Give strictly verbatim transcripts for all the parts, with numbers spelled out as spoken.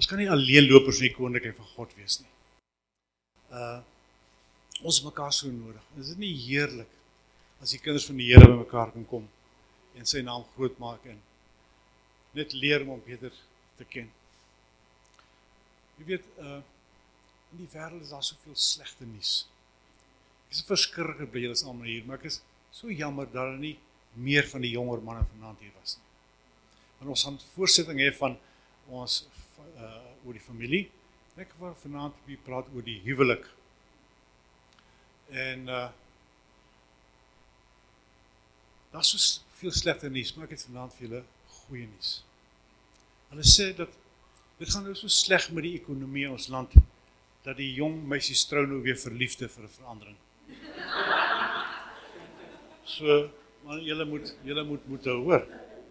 Ons kan nie alleenlopers in die koninkryk van God wees nie. Uh, ons is mekaar so nodig. Is dit nie heerlik as die kinders van die Here by mekaar kan kom en sy naam groot maak en net leer om hom beter te ken. Jy weet, uh, in die wêreld is daar soveel slegte nuus. Ek is verskriklik bly julle is almal hier, maar ek is so jammer dat daar nie meer van die jonger manne vanaand hier was nie. Want ons gaan voorsetting hê van ons uh, oor die familie. Ek wil vanaand praat oor die huwelik. En uh, daar is so veel slegte nuus, maar ek het vanaand vir julle goeie nuus. Hulle sê dat dit gaan nou so sleg met die ekonomie in ons land, dat die jong meisies trou nou weer verliefde vir 'n verandering. So, maar julle moet, julle moet, moet hoor.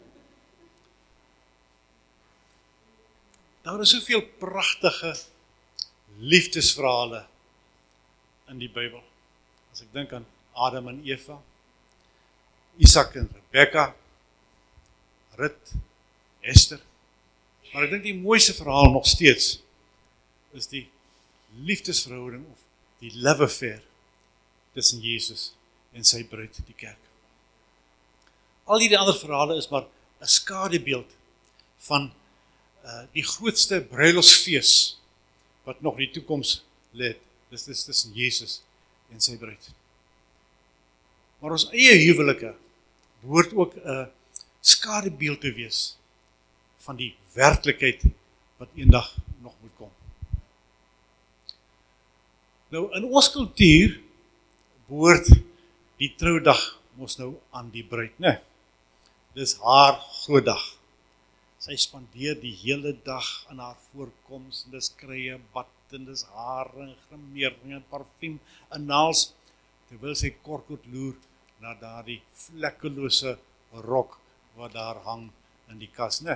Daar is soveel pragtige liefdesverhale in die Bybel. As ek dink aan Adam en Eva, Isak en Rebekka, Rut, Esther. Maar ek dink die mooiste verhaal nog steeds is die liefdesverhouding of die love affair tussen Jesus en sy bruid, die kerk. Al hierdie ander verhale is maar 'n skadubeeld van uh, die grootste bruilofsfees wat nog in die toekoms lê. Dis dis tussen Jesus en sy bruid. Maar ons eie huwelike behoort ook 'n uh, skadubeeld te wees van die werklikheid wat eendag nog moet kom. Nou, in ons kultuur behoort die troudag mos nou aan die bruid, né? Dis haar groot dag. Sy spandeer die hele dag aan haar voorkoms, en dis krye, bad, en dis hare, en grimering, en parfuum, en naals, terwyl sy korkot loer na daardie vlekkelose rok wat daar hang in die kas, né?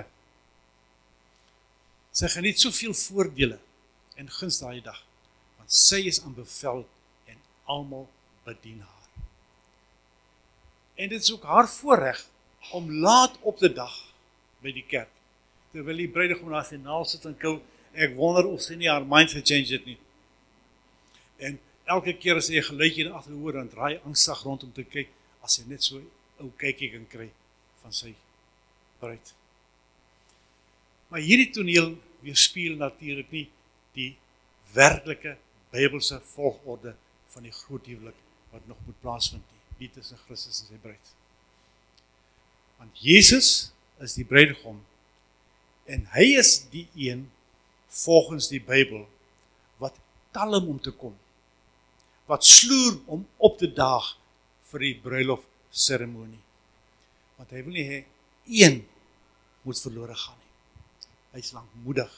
Sy geniet soveel voordele en guns daai dag, want sy is aan bevel en almal bedien haar. En dit is ook haar voorreg om laat op die dag by die kerk, terwyl die bruidegom na sy naal sit en kou, ek wonder of sy nie haar mind gechange het nie. En elke keer as sy 'n geluidjie in die agterhoor, dan draai angstig rond om te kyk, as sy net so 'n ou kykie kan kry van sy bruid. Maar hierdie toneel weerspieël natuurlik nie die werklike Bybelse volgorde van die groot huwelik wat nog moet plaasvind nie, nie tussen Christus en sy bruid. Want Jesus is die bruidegom en hy is die een volgens die Bybel wat talm om te kom, wat sloer om op te daag vir die bruilofseremonie. Want hy wil nie hê een moet verlore gaan nie. Hy is lankmoedig.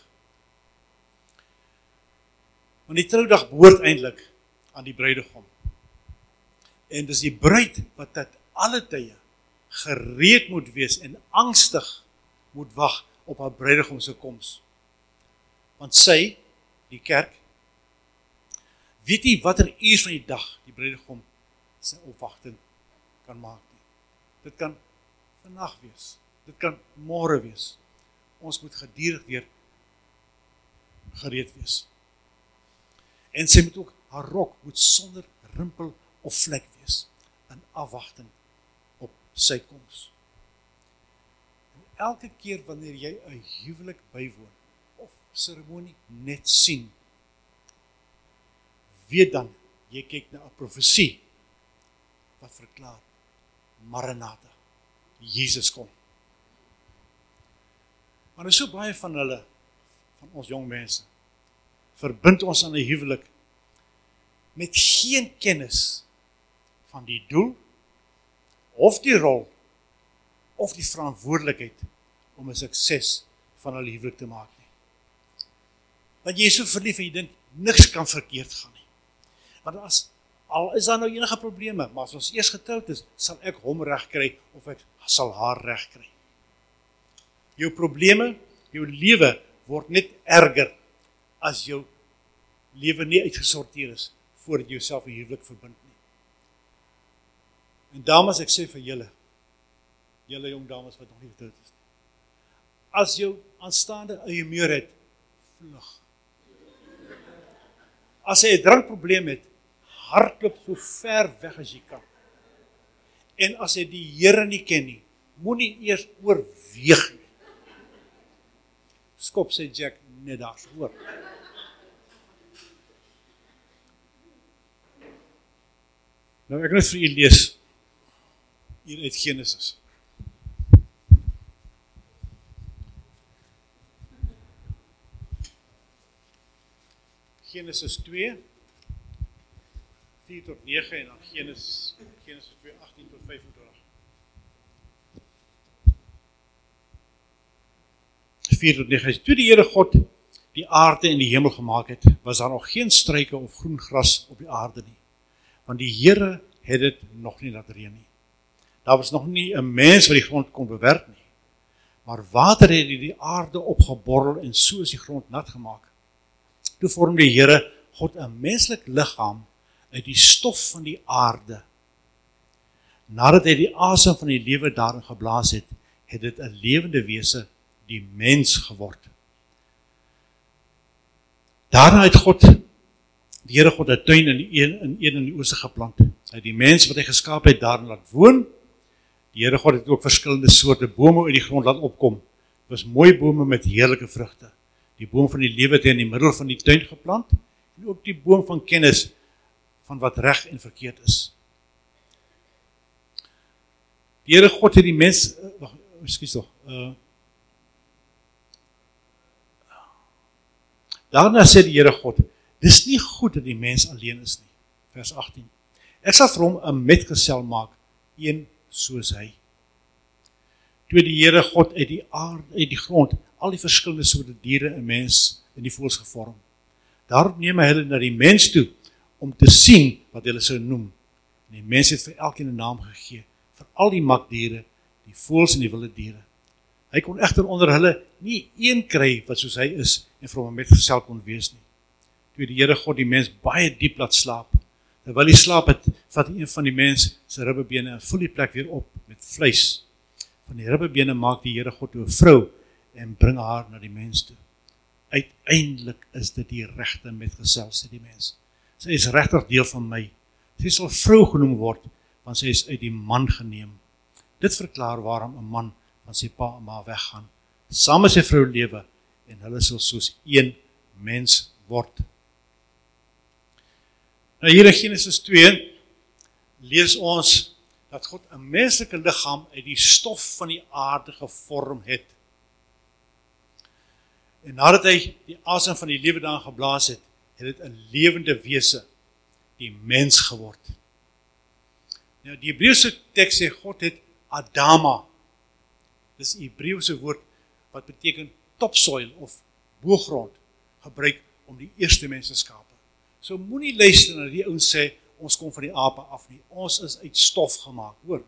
Want die troudag behoort eintlik aan die bruidegom. En dis die bruid wat uit alle tye gereed moet wees en angstig moet wag op haar bruidegom se koms. Want sy, die kerk, weet nie watter uur van die dag die bruidegom sy opwagting kan maak nie. Dit kan vandag wees, dit kan môre wees. Ons moet gedurig weer gereed wees. En sy moet ook, haar rok moet sonder rimpel of vlek wees, in afwagting op sy koms. En elke keer wanneer jy 'n huwelik bywoon, of seremonie net sien, weet dan, jy kyk na 'n profesie, wat verklaar, Maranatha, Jesus kom. Maar er is so baie van hulle, van ons jong mense, verbind ons aan 'n huwelik, met geen kennis van die doel, of die rol, of die verantwoordelikheid, om 'n sukses van hulle huwelik te maak nie. Want jy is so verlief en jy dink, niks kan verkeerd gaan nie. Want as, al is daar nou enige probleme, maar as ons eers getroud is, sal ek hom reg kry, of ek sal haar reg kry. Jou probleme, jou lewe word net erger, as jou lewe nie uitgesorteer is, voordat jy jouself in huwelik verbind nie. En dames, ek sê vir julle, julle jong dames wat nog nie getroud is nie, as jou aanstaande 'n humeur het, vlug. As hy 'n drankprobleem het, hardloop so ver weg as jy kan. En as hy die Here nie ken nie, moenie eers oorweeg nie. Skop sy Jack net daar, hoor. Nou ek net vir u lees hier uit Genesis. Genesis twee, vier tot nege en dan Genesis, Genesis twee, agttien tot vyfentwintig. vier tot nege. Toe die Here God die aarde en die hemel gemaak het, was daar nog geen struike of groen gras op die aarde nie. Want die Here het dit nog nie laat reën nie. Daar was nog nie 'n mens wat die grond kon bewerk nie. Maar water het die aarde opgeborrel en so is die grond nat gemaak. Toe vorm die Here God 'n menslik liggaam uit die stof van die aarde. Nadat hy die asem van die lewe daarin geblaas het, het dit 'n lewende wese, die mens geword. Daarna het God, die Here God 'n tuin in die een in een in die ooste geplant. Hy het die mens wat hy geskaap het daarin laat woon. Die Here God het ook verskillende soorte bome uit die grond laat opkom. Dit was mooi bome met heerlike vrugte. Die boom van die lewe het hy in die middel van die tuin geplant en ook die boom van kennis van wat reg en verkeerd is. Die Here God het die mens, uh, wag, ekskuus tog. Uh, daarna sê die Here God, dis nie goed dat die mens alleen is nie. Vers agttien. Ek sal vir hom 'n metgesel maak, een soos hy. Toe die Here God uit die aarde, uit die grond, al die verskillende soorte diere en mens in die voëls gevorm. Daarop neem hy hulle na die mens toe, om te sien wat hulle sou noem. En die mens het vir elkeen 'n naam gegee, vir al die makdiere, die voëls en die wilde diere. Hy kon egter onder hulle nie een kry wat soos hy is, en vir hom 'n metgesel kon wees nie. Toe die Here God die mens baie diep laat slaap, terwyl hy slaap het, vat een van die mens sy ribbebene en vul die plek weer op met vleis. Van die ribbebene maak die Here God toe 'n vrou en bring haar na die mens toe. Uiteindelik is dit die regte metgesel, sê die mens. Sy is regtig deel van my. Sy sal vrou genoem word, want sy is uit die man geneem. Dit verklaar waarom 'n man van sy pa en ma weggaan, saam met sy vrou lewe, en hulle sal soos een mens word. Nou hier in Genesis twee lees ons dat God 'n menslike liggaam uit die stof van die aarde gevorm het. En nadat hy die asem van die lewe daarin geblaas het, het dit 'n lewende wese, die mens geword. Nou die Hebreëse teks sê God het Adama, dis 'n Hebreëse woord wat beteken topsoil of boogrond, gebruik om die eerste mens te skape. So moenie luister na die ouens sê, ons kom van die ape af nie, ons is uit stof gemaak, hoor.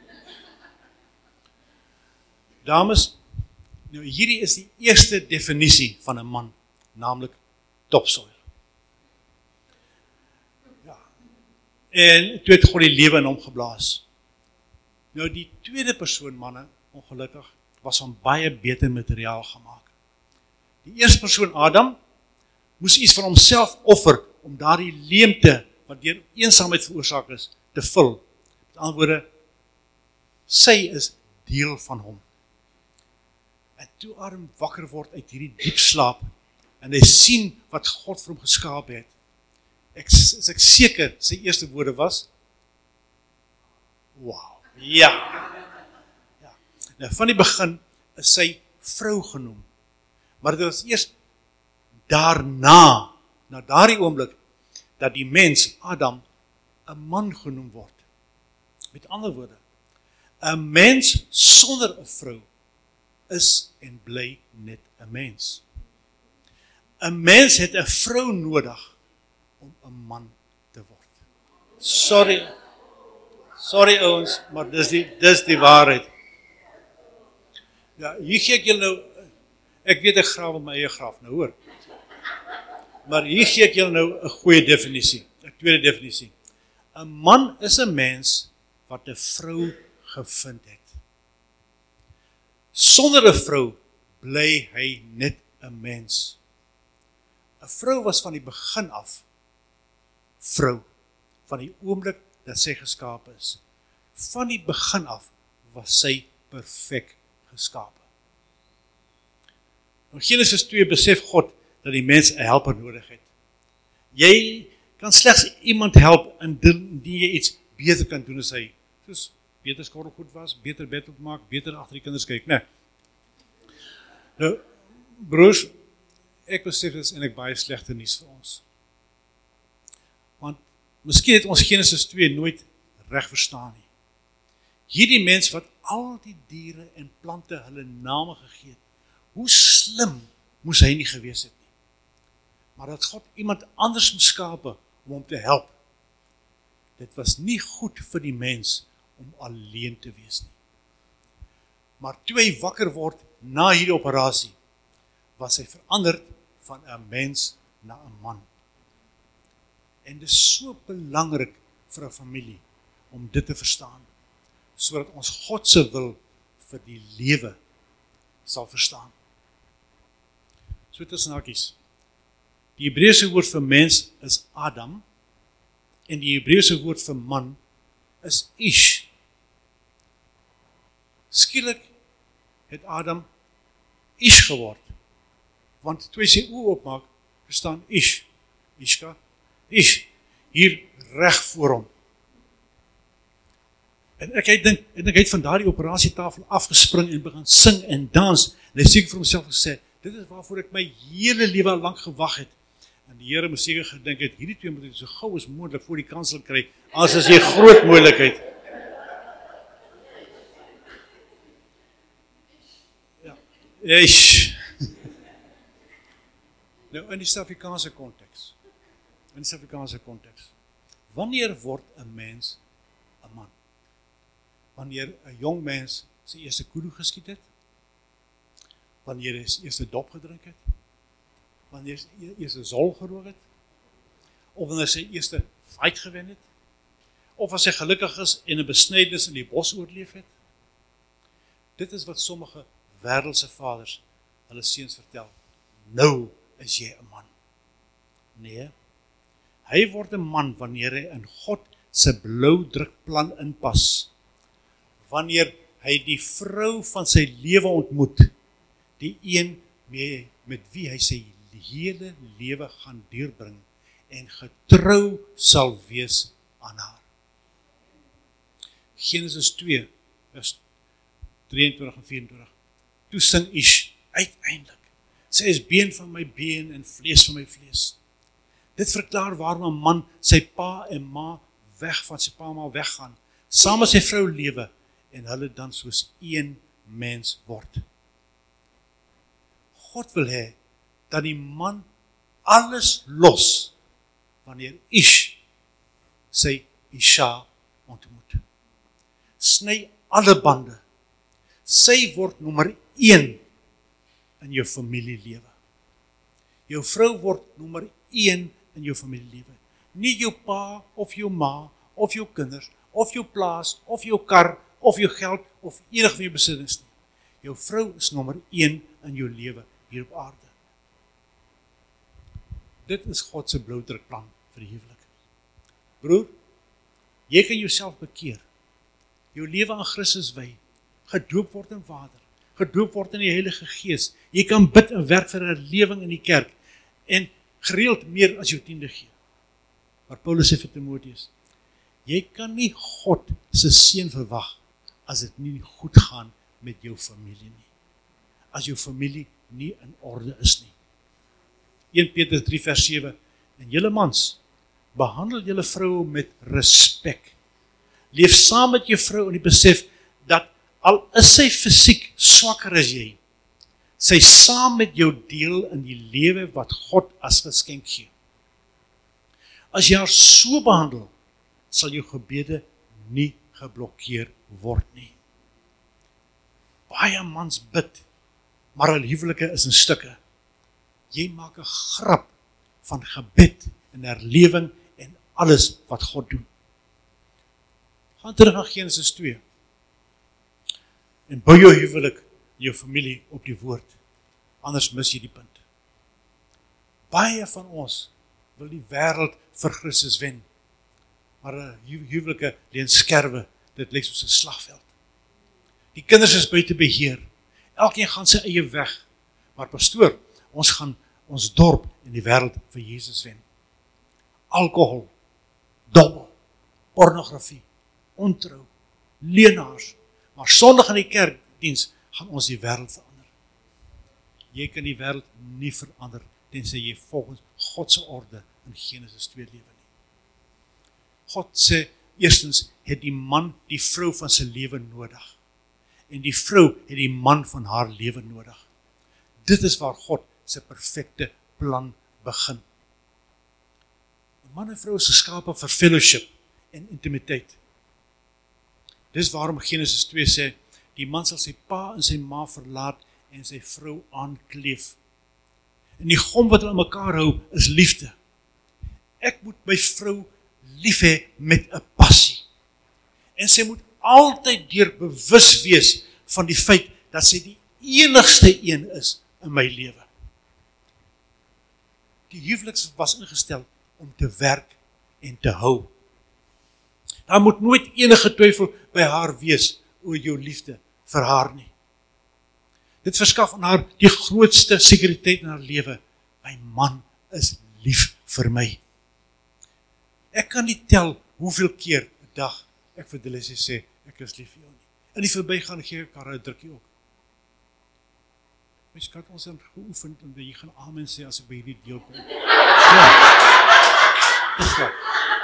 Dames, nou hierdie is die eerste definisie van 'n man, naamlik topsoil. Ja. En toe het God die lewe in hom geblaas. Nou die tweede persoon, manne, ongelukkig, was van baie beter materiaal gemaak. Die eerste persoon, Adam, moes iets van homself offer om daardie leemte wat deur eensaamheid veroorsaak is, te vul. Met ander woorde, sy is deel van hom. En toe Adam wakker word uit hierdie diep slaap, en hy sien wat God vir hom geskaap het, ek, is ek seker, sy eerste woorde was, wow, ja. ja. Nou, van die begin is sy vrou genoem, maar dit was eers daarna, na daardie oomblik, dat die mens, Adam, 'n man genoem word. Met ander woorde, 'n mens sonder 'n vrou is en bly net 'n mens. 'n Mens het 'n vrou nodig om 'n man te word. Sorry, sorry ouens, maar dis die, dis die waarheid. Ja, hier gee ek julle nou, ek weet ek grawe my eie graf, nou hoor. Maar hier gee ek julle nou 'n goeie definisie, 'n tweede definisie. 'n Man is 'n mens wat 'n vrou gevind het. Sonder 'n vrou bly hy net 'n mens. 'n vrou was van die begin af vrou, van die oomblik dat sy geskape is. Van die begin af was sy perfek geskape. In Genesis twee besef God dat die mens 'n helper nodig het. Jy kan slegs iemand help indien jy iets beter kan doen as hy, soos beter skorrelgoed was, beter bed opmaak, beter agter die kinders kyk, né? Nou, broers, ek besef dit is eintlik baie slegte nuus vir ons. Want miskien het ons Genesis twee nooit reg verstaan nie. Hierdie mens wat al die diere en plante hulle name gegee het, hoe slim moes hy nie gewees het nie. Maar dat God iemand anders moes skape om hom te help, dit was nie goed vir die mens om alleen te wees nie. Maar toe hy wakker word na hierdie operasie, was hy veranderd van 'n mens na 'n man. En dit is so belangrik vir 'n familie om dit te verstaan, sodat ons God se wil vir die lewe sal verstaan. So tussen hakies. Die Hebreëse woord vir mens is Adam, en die Hebreëse woord vir man is Ish. Skielik het Adam Ish geword, want toe hy sy oë oopmaak, verstaan Ish, Ishka, Ish, hier reg voor hom. En ek het dink, en ek het van daardie operasietafel afgespring en begin sing en dans, en hy seker vir homself gesê, dit is waarvoor ek my hele lewe lank gewag het. En die Here moes seker gedink het, hierdie twee moet ek so gou as moontlik voor die kansel kry, as is 'n groot moontlikheid. Ja, eish. Nou, in die Suid-Afrikaanse konteks, in die Suid-Afrikaanse konteks, wanneer word 'n mens 'n man? Wanneer 'n jong mens sy eerste kudu geskiet het, wanneer hy sy eerste dop gedrink het, wanneer hy sy eerste zol gerook het, of wanneer hy sy eerste fight gewen het, of as hy gelukkig is en 'n besnydenis in die bos oorleef het. Dit is wat sommige wêreldse vaders hulle seuns vertel. Nou is jy 'n man. Nee, hy word 'n man wanneer hy in God se bloudrukplan inpas. Wanneer hy die vrou van sy lewe ontmoet, die een met wie hy sy hele lewe gaan deurbring en getrou sal wees aan haar. Genesis twee, vers drieëntwintig en vyf en vyf. Toe sing Ish, uiteindelik, sy is been van my been en vlees van my vlees. Dit verklaar waarom 'n man sy pa en ma weg van sy pa en ma weggaan, saam met sy vrou lewe, en hulle dan soos een mens word. God wil hê dat die man alles los wanneer Ish sy Isha ontmoet. Sny alle bande. Sy word nommer een in jou familielewe. Jou vrou word nommer een in jou familielewe. Nie jou pa of jou ma of jou kinders of jou plaas of jou kar of jou geld of enige van jou besittings nie. Jou vrou is nommer een in jou lewe hier op aarde. Dit is God se bloudrukplan vir die huwelik. Broer, jy kan jouself bekeer. Jou lewe aan Christus wy, gedoop word in water, gedoop word in die Heilige Gees. Jy kan bid en werk vir 'n herlewing in die kerk en gereeld meer as jou tiende gee. Maar Paulus sê vir Timoteus, jy kan nie God se seën verwag as dit nie goed gaan met jou familie nie. As jou familie nie in orde is nie. Eerste Petrus drie vers sewe, en julle mans, behandel julle vroue met respek. Leef saam met jou vrou in die besef dat al is sy fisiek swakker as jy, sy saam met jou deel in die lewe wat God as geskenk gee. As jy haar so behandel, sal jou gebede nie geblokkeer word nie. Baie mans bid, maar hul huwelike is in stukke. Jy maak 'n grap van gebed en herlewing en alles wat God doen. Gaan terug na Genesis twee. En bou jou huwelik, jou familie op die woord. Anders mis jy die punt. Baie van ons wil die wêreld vir Christus wen. Maar 'n hu huwelike leen skerwe, dit lyk soos 'n slagveld. Die kinders is buite beheer. Elkeen gaan sy eie weg. Maar pastoor, ons gaan ons dorp en die wêreld vir Jesus wen. Alkohol, dobbel, pornografie, ontrou, leenaars. Maar Sondag in die kerkdiens gaan ons die wêreld verander. Jy kan die wêreld nie verander tensy jy volgens God se orde in Genesis twee lewe nie. God sê eerstens het die man die vrou van sy lewe nodig. En die vrou het die man van haar lewe nodig. Dit is waar God sy perfekte plan begin. Man en vrou is geskape vir fellowship en intimiteit. Dis waarom Genesis twee sê, die man sal sy pa en sy ma verlaat en sy vrou aankleef. En die gom wat hulle mekaar hou is liefde. Ek moet my vrou lief hê met 'n passie. En sy moet altyd deur bewus wees van die feit dat sy die enigste een is in my lewe. Die huwelik was ingestel om te werk en te hou. Daar moet nooit enige twyfel by haar wees oor jou liefde vir haar nie. Dit verskaf aan haar die grootste sekuriteit in haar lewe. My man is lief vir my. Ek kan nie tel hoeveel keer 'n dag ek vir Delisie sê, ek is lief vir jou nie. In die verbygaan gee ek haar 'n drukkie ook. My skat, ons het geoefen en jy gaan amen sê as ek by hierdie deel kom. Ja. Dis wat.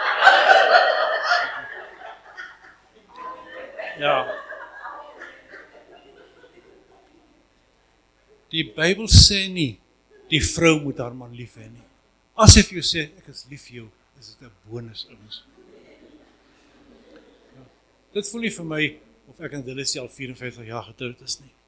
Ja. Die Bybel sê nie, die vrou moet haar man lief hê nie. As hy vir jou sê, ek is lief vir jou, is dit 'n bonus in ons. Ja. Dit voel nie vir my, of ek en Delisie al vyf en vyftig jaar getroud is nie.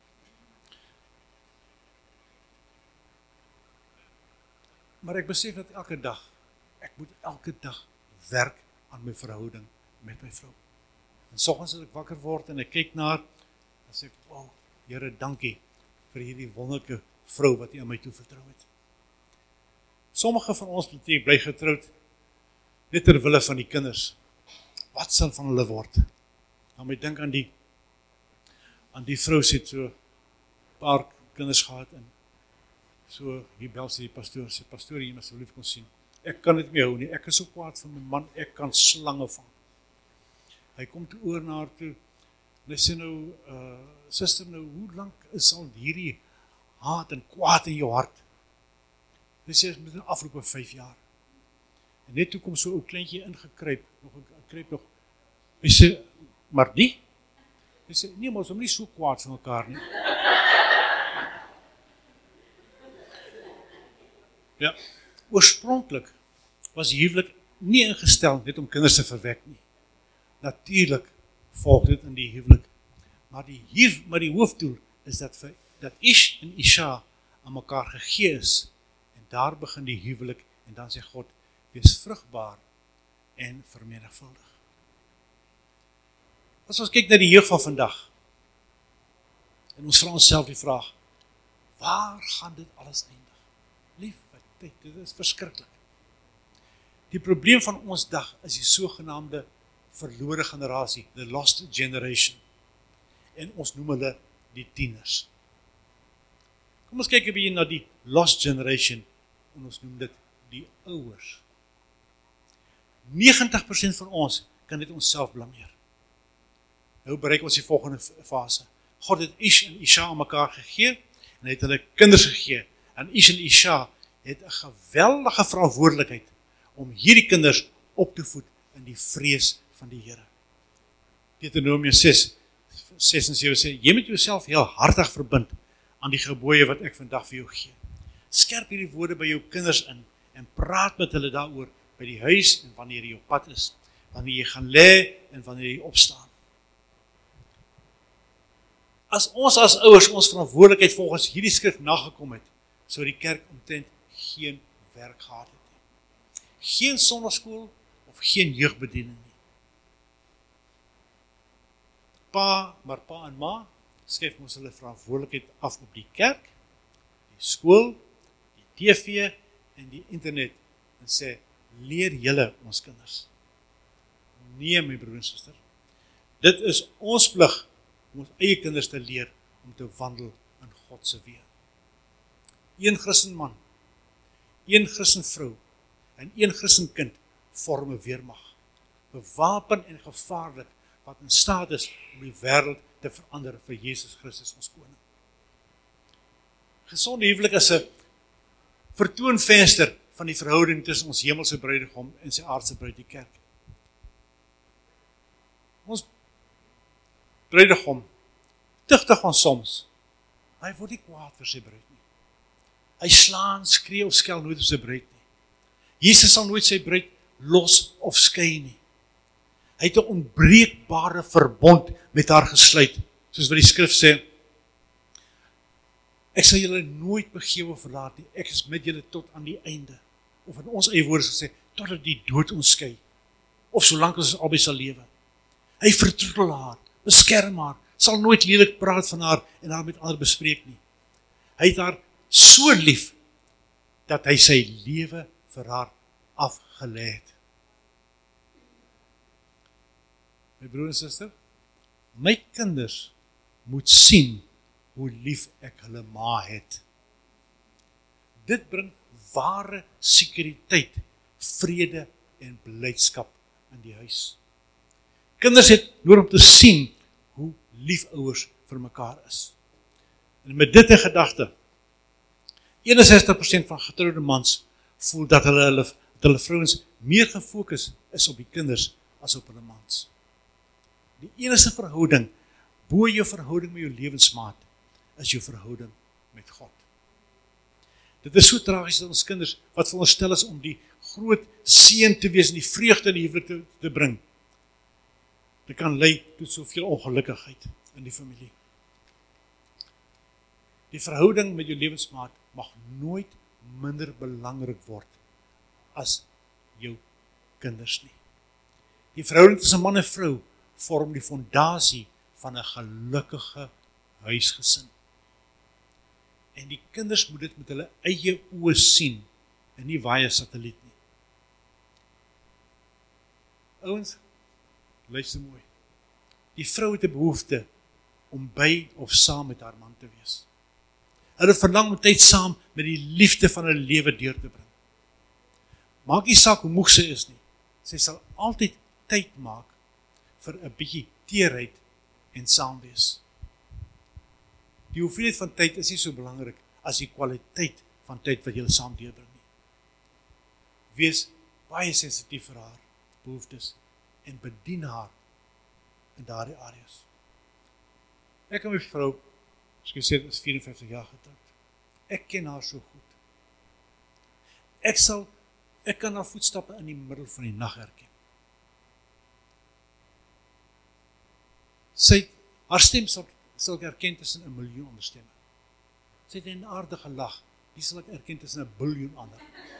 Maar ek besef dat elke dag, ek moet elke dag werk aan my verhouding met my vrou. En soggens as ek wakker word en ek kyk na haar, dan sê ek, wow, Here, dankie vir hierdie wonderlike vrou wat U aan my toe vertrou het. Sommige van ons bly getroud, net ter wille van die kinders. Wat sal van hulle word? Nou my dink aan die, aan die vrou sê so, paar kinders gehad en so, hier bel sy die pastoor, sê, pastoor, jy moet asseblief kon sien. Ek kan dit nie hou nie, ek is so kwaad van my man, ek kan slange vang. Hy kom toe oor na haar toe, en hy sê nou, uh, suster, nou, hoe lang is al hierdie haat en kwaad in jou hart? Hy sê, het moet afloop van vyf jaar. En net toe kom so 'n ou kleintjie ingekruip, nog 'n kruip nog. Hy sê, maar die? Hy sê, nee, maar ons is nie so kwaad van mekaar nie. Ja, oorspronklik was die huwelik nie ingestel net om kinders te verwek nie. Natuurlik volg dit in die huwelik. Maar die, hier, maar die hoofdoel is dat, vir, dat Ish en Isha aan mekaar gegee is. En daar begin die huwelik en dan sê God, wees vrugbaar en vermenigvuldig. As ons kyk na die jeug van vandag, en ons vra onsself die vraag, waar gaan dit alles eindig? Lief, wat tyd, dit is verskriklik. Die probleem van ons dag is die sogenaamde verlore generasie, the lost generation. En ons noem hulle die tieners. Kom ons kyk 'n bietjie na die lost generation, en ons noem dit die ouers. negentig persent van ons kan dit onsself blameer. Nou bereik ons die volgende fase. God het Ish en Isha aan mekaar gegee, en hy het hulle kinders gegee, en Ish en Isha het 'n geweldige verantwoordelikheid om hierdie kinders op te voed in die vrees van die Here. Deuteronomium ses, ses en sewe sê, jy moet jouself heel hartig verbind aan die gebooie wat ek vandag vir jou gee. Skerp hierdie woorde by jou kinders in, en praat met hulle daaroor by die huis, en wanneer jy op pad is, wanneer jy gaan lê, en wanneer jy opstaan. As ons as ouers ons verantwoordelikheid volgens hierdie skrif nagekom het, sou die kerk omtrent geen werk gehad het nie. Geen sonnaskool of geen jeugbediening nie. Pa, maar pa en ma, skryf ons hulle verantwoordelikheid af op die kerk, die skool, die T V en die internet en sê, leer julle ons kinders. Nee, my broer en suster. Dit is ons plig om ons eie kinders te leer om te wandel in God se weë. Een Christen man, een Christen vrou en een Christen kind vorm 'n weermag, bewapen en gevaarlik, wat in staat is om die wêreld te verander vir Jesus Christus ons koning. Gesonde huwelik is 'n vertoonvenster van die verhouding tussen ons hemelse bruidegom en sy aardse bruid, die kerk. Ons bruidegom tugtig ons soms, hy word nie kwaad vir sy bruid nie. Hy slaan, skree of skel nooit op sy bruid nie. Jesus sal nooit sy bruid los of skei nie. Hy het 'n onbreekbare verbond met haar gesluit, soos wat die skrif sê, ek sal julle nooit begewe verlaat nie, ek is met julle tot aan die einde. Of in ons eie woorde sê, totdat die dood ons skei, of solank ons albei sal lewe. Hy vertroetel haar, beskerm haar, sal nooit lelik praat van haar en haar met ander bespreek nie. Hy het haar so lief, dat hy sy lewe vir haar afgelê het. My broer en suster, my kinders moet sien hoe lief ek hulle ma het. Dit bring ware sekuriteit, vrede en blydskap in die huis. Kinders het nodig om te sien hoe lief ouers vir mekaar is. En met dit in gedagte, eenensestig persent van getroude mans voel dat hulle, hulle, dat hulle vrouens meer gefokus is op die kinders as op hulle mans. Die enigste verhouding bo jou verhouding met jou lewensmaat is jou verhouding met God. Dit is so tragies dat ons kinders, wat veronderstel is om die groot seën te wees en die vreugde in die huwelik te, te bring, dit kan lei tot soveel ongelukkigheid in die familie. Die verhouding met jou lewensmaat mag nooit minder belangrik word as jou kinders nie. Die verhouding tussen man en vrou vorm die fondasie van 'n gelukkige huisgesin. En die kinders moet dit met hulle eie oë sien en nie via satelliet nie. Ouens, luister mooi. Die vrou het 'n behoefte om by of saam met haar man te wees. Hulle verlang om tyd saam met die liefde van hulle lewe deur te bring. Maak nie saak hoe moeg sy is nie. Sy sal altyd tyd maak vir 'n bietjie teerheid en saamwees. Die hoeveelheid van tyd is nie so belangrik as die kwaliteit van tyd wat jy saam deurbring nie. Wees baie sensitief vir haar behoeftes en bedien haar in daardie areas. Ek en my vrou, soos ek sê, is vyf en vyftig jaar getroud. Ek ken haar so goed. Ek sal, ek kan haar voetstappe in die middel van die nag herken. Sy, haar stem sal, sal ek herken tussen 'n miljoen ander stemme. Sy het 'n aardige lag, die sal ek herken tussen 'n biljoen ander.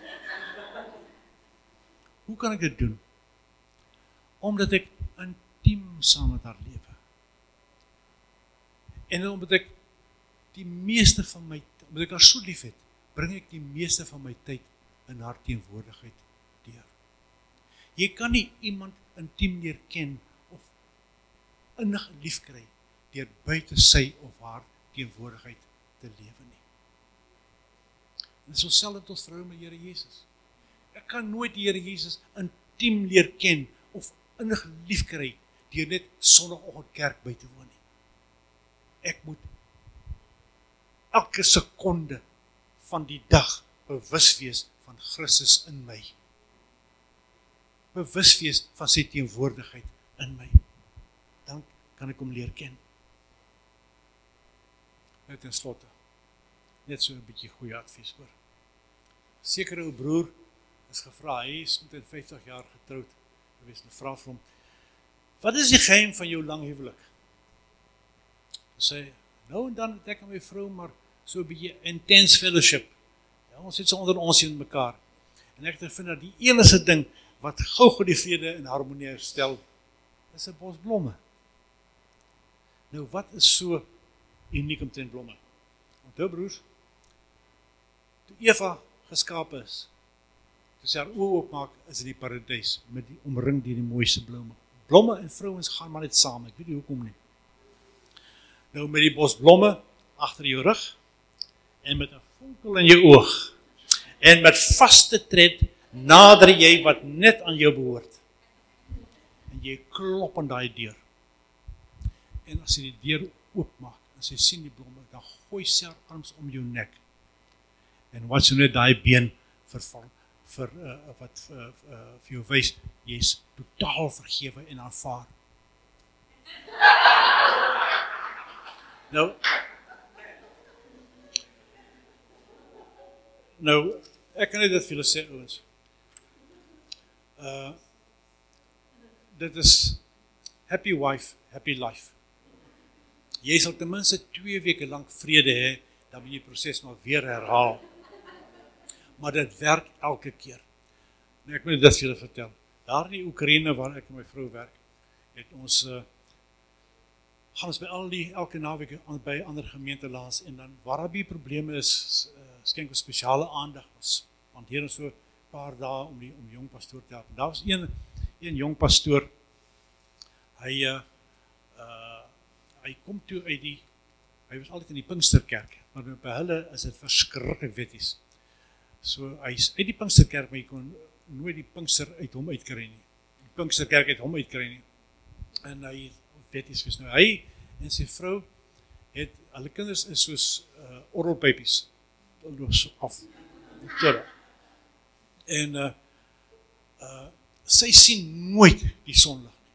Hoe kan ek dit doen? Omdat ek intiem saam met haar lewe. En omdat ek die meeste van my, omdat ek haar so lief het, bring ek die meeste van my tyd in haar teenwoordigheid deur. Jy kan nie iemand intiem leer ken of innig lief kry deur buite sy of haar teenwoordigheid te lewe nie. En so selfs met ons vrou met Here Jesus. Ek kan nooit die Here Jesus intiem leer ken of innig lief kry deur net Sondagoggend kerk by te woon nie. Ek moet elke sekonde van die dag bewus wees van Christus in my. Bewus wees van sy teenwoordigheid in my. Dan kan ek hom leer ken. Net ten slotte, net so 'n bietjie goeie advies hoor. Sekere ou broer is gevra, hy is met vyftig jaar getroud, gewees, en vra vir hom, wat is die geheim van jou lang huwelik? Hy sê, nou en dan het ek en my vrou maar so 'n bietjie intense fellowship. Ja, ons sit so onder ons in mekaar. En ek het gevind dat die enigste ding wat gou-gou die vrede en harmonie herstel, is 'n bos blomme. Nou, wat is so uniek omtrent blomme? Onthou broers, toe Eva geskape is. Toe sy haar oë oopmaak, is dit die paradys, met die omring deur die mooiste blomme. Blomme en vrouens gaan maar net saam, ek weet nie hoekom nie. Nou met die bos blomme agter jou rug, en met 'n vonkel in jou oog, en met vaste tred, nader jy wat net aan jou behoort. En jy klop aan daai deur. En as jy die deur oopmaak, as jy sien die blomme, dan gooi sy haar arms om jou nek. En wat so net daai been verval, vir, uh, wat uh, uh, vir jou wys, jy is totaal vergewe en aanvaar. Nou, nou, ek kan net dit vir julle sê, ouens. Uh, dit is happy wife, happy life. Jy sal ten minste twee weke lang vrede hê, dan moet jy die proses maar weer herhaal. Maar dit werk elke keer. Nou, ek moet dit vir julle vertel. Daar in die Oekraïne waar ek en my vrou werk, het ons uh, gaan ons by al die elke naweek by ander gemeente laas en dan waar daar baie probleme is, uh, skenk ons spesiale aandag. Ons hanteer ons so 'n paar dae om die om jong pastoor te help. Daar was een een jong pastoor. Hy uh, uh, hy kom toe uit die hy was altyd in die Pinksterkerk, maar by hulle is dit verskriklik wetties. So hy's uit die Pinksterkerk, maar jy kon nooit die Pinkster uit hom uitkry nie. Die Pinksterkerk uit hom uitkry nie. En hy wetties was nou. Hy en sy vrou het hulle kinders is soos uh, orrelpypies af. Tot. En uh, uh, sy sien nooit die sonlig nie.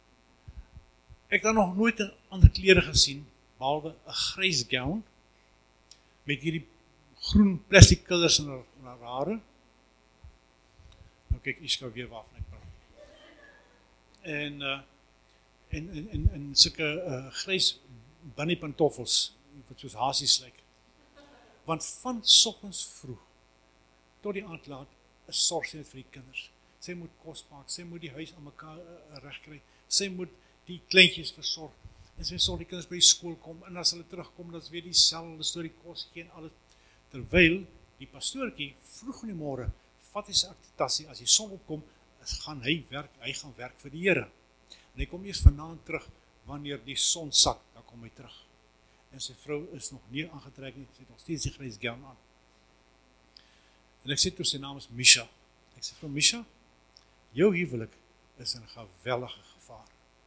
Ek het dan nog nooit 'n ander klere gesien, behalwe 'n grys gown, met hierdie groen plastic killers in haar, in haar hare. Nou kyk, Iska weer waarvan ek praat. En, uh, en, en, en, en sulke uh, grys bunny pantoffels, wat soos hasies lyk. Want van soggens vroeg, tot die aand laat, is sorg sy net vir die kinders. Sy moet kos maak, sy moet die huis aan mekaar uh, regkry, sy moet die kleintjies versorg, en sy sorg die kinders by die skool kom, en as hulle terugkom, dan is weer dieselfde storie, kos gee en alles. Terwyl die pastoortjie vroeg in die môre vat hy sy aktassie, as die son opkom, is, gaan hy werk, hy gaan werk vir die Here. En hy kom eers vanaand terug, wanneer die son sak, dan kom hy terug. En sy vrou is nog nie aangetrek nie, sy het nog steeds die grys gown aan. En ek sê toe, sy naam is Misha. Ek sê, vrou Misha, jou huwelik is in geweldige gevaar.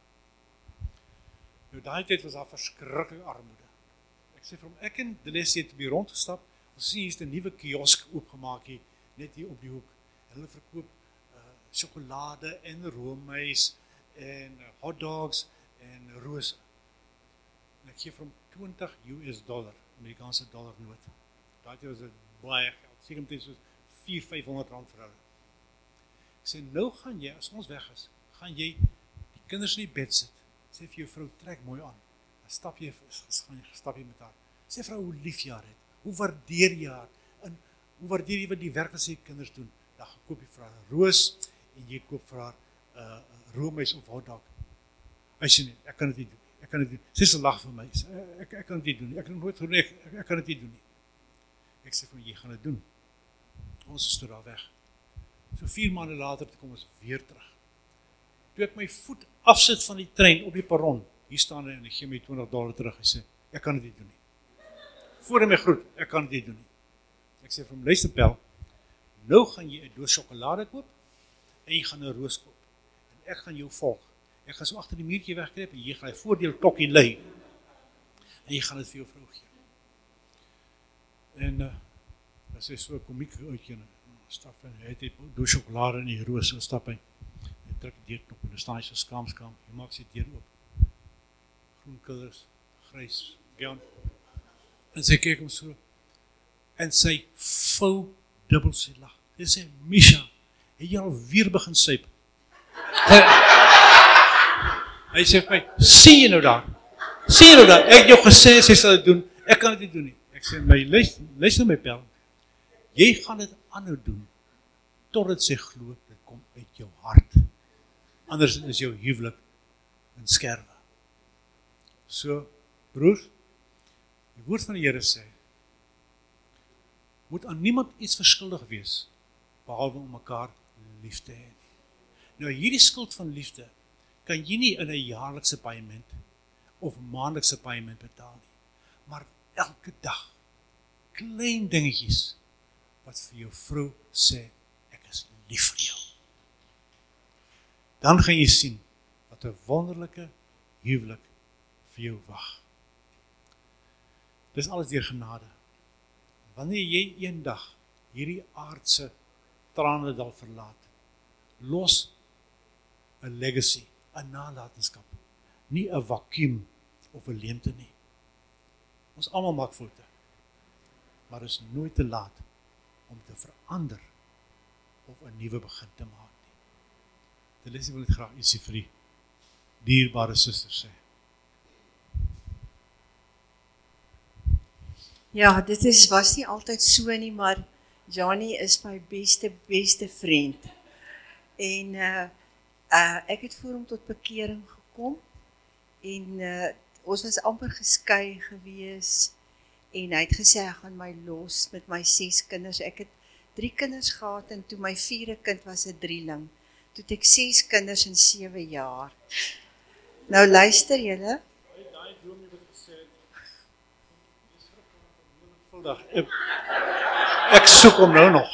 Nou, daai tyd was daar verskriklik armoede. Ek sê, vrou, ek en Delesie het weer rondgestap, ons sien hier is 'n nuwe kiosk oopgemaak hier, net hier op die hoek. En hulle verkoop uh, sjokolade en roomys en uh, hotdogs en rose. En ek gee vir hom twintig U S dollar, Amerikaanse dollar noot. Daai tyd was dit baie geld, seker omtrent soos vier, vyfhonderd rand vir hulle. Ek sê, nou gaan jy, as ons weg is, gaan jy die kinders in die bed sit. Sê vir jou vrou, trek mooi aan. Dan stap jy, gaan jy stap jy met haar. Sê vrou, hoe lief jy haar het. Hoe waardeer jy haar? En hoe waardeer jy wat die werk wat sy kinders doen? Dan koop jy vir haar roos en jy koop vir haar uh, roomys of hotdog. Hy sê nie, ek kan dit nie doen. Ek kan dit doen. Sy sal lag vir my. Sê, ek, ek kan dit nie doen. Ek kan nooit genoeg, ek, ek kan dit nie doen nie. Ek sê vir my, jy gaan dit doen. Ons is toe daar weg. So vier maande later kom ons weer terug. Toe ek my voet afsit van die trein op die perron, hier staan hy en hy gee my twintig dollar terug. Hy sê, ek kan dit nie doen nie. Voor hy my groet, ek kan dit nie doen nie. Ek sê vir hom, luister Pel, nou gaan jy 'n doos sjokolade koop en jy gaan 'n roos koop. En ek gaan jou volg. Ek gaan so agter die muurtjie wegkruip en jy gaan 'n voordeel tokkie lê. En jy gaan dit vir jou vrou gee. En uh, as hy so 'n komiek uitjene, stap en hy het die doos sjokolade en die roos, en stap hy. Hy trek die deurknop en dan staan hy so skaam skaam. Hy maak sy deur oop. Groen killers, grys gown. En sy kyk hom so, en sy vou dubbel sy lag. Sy sê, Misha, het jy al weer begin suip? Hy sê vir my, sien jy nou daar? Sien jy nou daar? Ek het jou gesê, sy sal dit doen, ek kan dit nie doen nie. Ek sê, my, luister, luister my Pel, jy gaan dit aanhou doen, totdat sy glo, dit kom uit jou hart. Anders is jou huwelik in skerwe. So, broers, die woord van die Here sê, moet aan niemand iets verskuldig wees, behalwe om mekaar lief te hê. Nou hierdie skuld van liefde, kan jy nie in 'n jaarlikse paaiement, of maandelikse paaiement betaal nie, maar elke dag, klein dingetjies, wat vir jou vrou sê, ek is lief vir jou. Dan gaan jy sien, wat 'n wonderlike huwelik vir jou wag. Dis alles deur genade. Wanneer jy eendag hierdie aardse tranendal verlaat, los 'n legacy, 'n nalatenskap, nie 'n vakuum of 'n leemte nie. Ons almal maak foute, maar is nooit te laat om te verander of 'n nuwe begin te maak nie. Delisie wil net graag ietsie vir die dierbare suster sê. Ja, dit is, was nie altyd so nie, maar Johnny is my beste, beste vriend. En uh, uh, ek het voor hom tot bekering gekom, en uh, ons was amper geskei gewees, en hy het gesê, hy gaan my los met my ses kinders. Ek het drie kinders gehad, en toe my vierde kind was 'n drieling. Toe het ek ses kinders in sewe jaar. Nou luister julle. Ek, ek soek hom nou nog.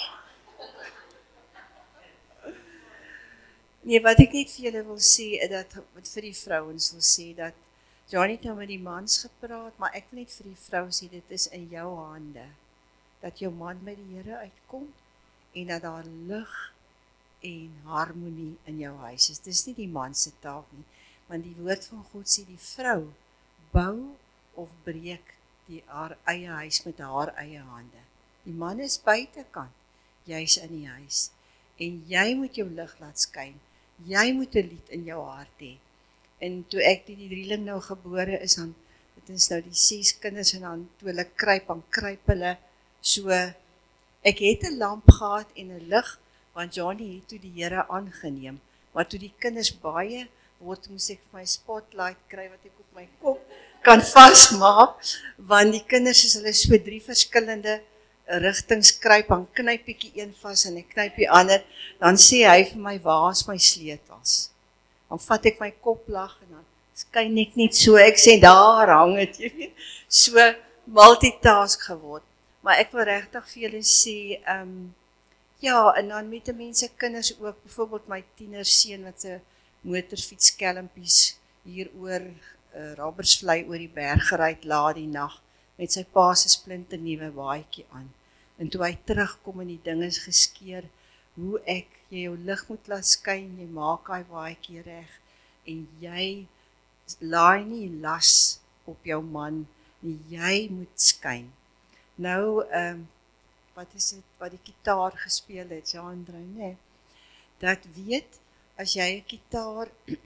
Nee, wat ek net vir julle wil sê, dat, wat vir die vrouens wil sê, dat Johnny het nou met die mans gepraat, maar ek wil net vir die vrou sê, dit is in jou hande, dat jou man by die Here uitkom, en dat daar lig en harmonie in jou huis is. Dis nie die man se taak nie, want die woord van God sê, die vrou bou of breek die haar eie huis met haar eie hande. Die man is buitekant, jy's in die huis, en jy moet jou lig laat skyn, jy moet 'n lied in jou hart hê. En toe ek die, die drieling nou gebore is, dan, dit is nou die ses kinders, en dan toe hulle kruip, dan kruip hulle so, ek het 'n lamp gehad en 'n lig, want Johnny het toe die Here aangeneem, maar toe die kinders baie word, moes ek my spotlight kry, wat ek op my kop kan vasmaak, want die kinders is hulle so drie verskillende rigtings kruip, dan knyp ek die een vas, en ek knyp die ander, dan sê hy vir my, waar is my sleutels? Dan vat ek my koplag, en dan skyn ek net so, ek sê, daar hang het, jy weet, so multitask geword, maar ek wil regtig vir julle sê, um, ja, en dan met die mense kinders ook, byvoorbeeld my tienerseun, wat sy motorfietskelmpies, hier oor uh, Robertsvlei oor die berg geryt laat die nag, met sy pa se splinte nuwe baadjie aan. En toe hy terugkom en die ding is geskeur, hoe ek, jy jou lig moet laat skyn, jy maak hy baadjie reg, en jy laai nie las op jou man, nie, jy moet skyn. Nou, um, wat is dit, wat die kitaar gespeel het, Jean-André, nee, dat weet, as jy 'n kitaar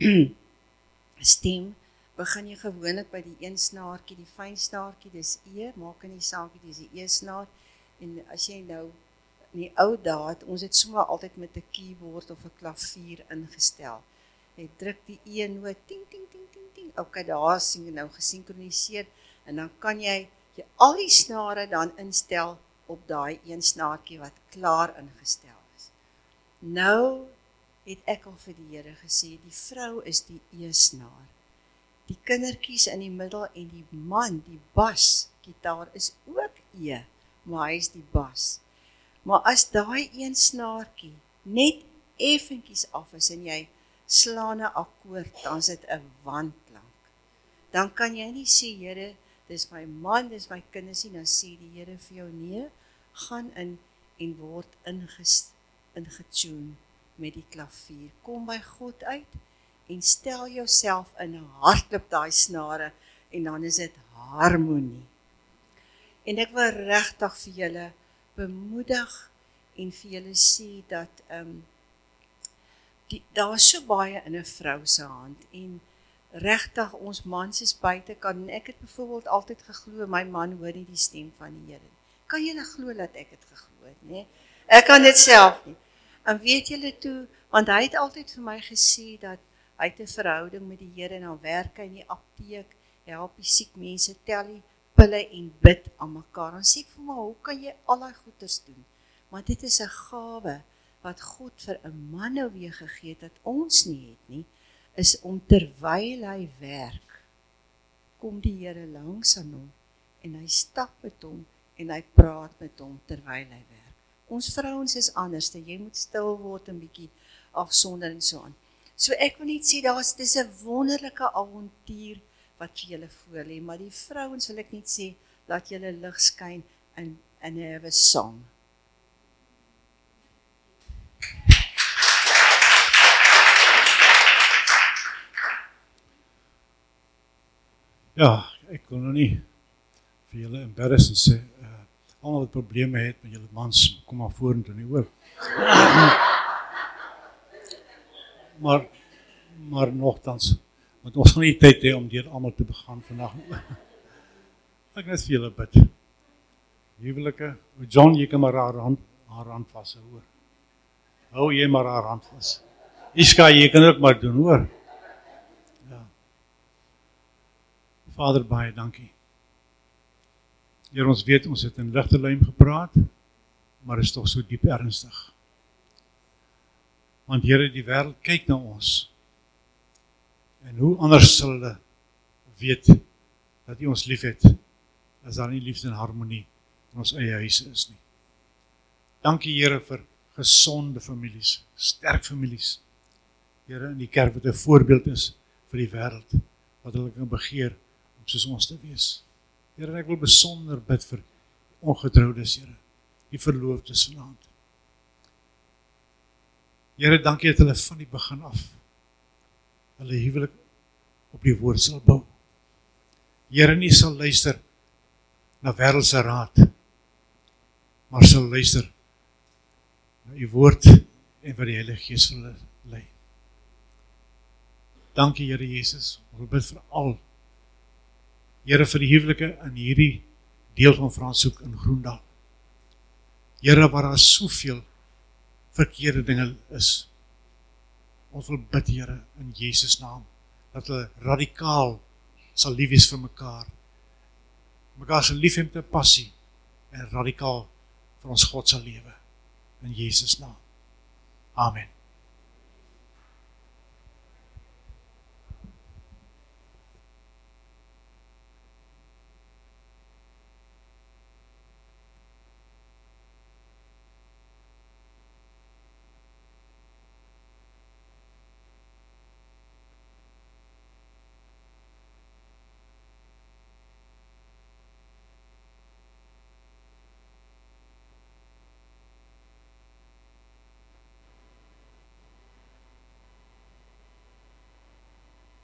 stem, begin jy gewoonlik by die een snaartjie, die fyn snaartjie, dis E, maak in die saakjie, dis die E snaar, en as jy nou, in die ou dae, ons het sommer altyd met 'n keyboard of 'n klavier ingestel, jy druk die E noot, ting, ting, ting, ting, ting, ok, daar sien jy nou gesinkroniseer, en dan kan jy, jy al die snare dan instel, op daai een snaartjie wat klaar ingestel is. Nou, het ek al vir die Here gesê, die vrou is die E-snaar. Die kindertjies in die middel en die man, die bas, gitaar is ook E, maar hy is die bas. Maar as daai een snaartjie net effentjies af is en jy slaan 'n akkoord, dan is dit 'n wandklank. Dan kan jy nie sê, Here, dis my man, dis my kinders nie, dan sê die Here vir jou, nee, gaan in en word ingetune met die klavier. Kom by God uit en stel jouself in 'n hardloop daai snare en dan is dit harmonie. En ek wil regtig vir julle bemoedig en vir julle sê dat um, daar is so baie in 'n vrou se hand en regtig ons mans is buitekant en ek het byvoorbeeld altyd geglo my man hoor nie die stem van die Here. Kan julle glo dat ek het geglo het, né? Ek kan dit self nie. En weet julle toe, want hy het altyd vir my gesê dat hy het 'n verhouding met die Here en dan werk hy in die apteek, help die siek mense, tel die pille en bid aan mekaar. Dan sê ek vir my, hoe kan jy al die goeders doen? Maar dit is 'n gawe wat God vir 'n man nou weer gegee het, dat ons nie het nie, is om terwyl hy werk, kom die Here langs aan hom, en hy stap met hom, en hy praat met hom terwyl hy werk. Ons vrouens is anders, jy moet stil word en bietjie afsonder en so aan. So ek wil net sê, daar's dis 'n wonderlike avontuur wat vir julle voor lê, maar die vrouens wil ek net sê, laat julle lig skyn and, and have a song. Ja, ek wil nou nie vir julle embarrass en sê, uh, almal wat probleme het met julle mans, kom maar vorentoe nie, hoor. maar, maar nogtans, want ons gaan nie tyd hê om deur almal te begaan vandag. Ek net vir julle bid. Huwelike, John, jy kan maar haar hand, haar hand vas, hoor. Hou jy maar haar hand vas. Iska, jy kan ook maar doen, hoor. Ja. Vader, baie dankie. Heer, ons weet, ons het in ligte lyn gepraat, maar is toch so diep ernstig. Want Here, die wêreld kyk na ons, en hoe anders sal hulle weet, dat U ons lief het, as daar nie liefde en harmonie in ons eie huise is nie. Dankie Here vir gesonde families, sterk families. Here, in die kerk wat 'n voorbeeld is vir die wêreld, wat hulle kan begeer om soos ons te wees. Here, ek wil besonder bid vir ongetroudes, Here, die verloofdes vanaand. Here, dankie dat hulle van die begin af hulle huwelik op die woord sal bou. Here, nie sal luister na wêreldse raad, maar sal luister na U woord en wat die Heilige Gees vir hulle lei. Dankie Here Jesus, ons wil bid vir al, Here vir die huwelike in hierdie deel van Franshoek in Groendal. Here, waar daar soveel verkeerde dinge is, ons wil bid Here in Jesus naam, dat hulle radikaal sal lief wees vir mekaar, mekaar sal lief hê met 'n passie, en radikaal vir ons God sal lewe, in Jesus naam. Amen.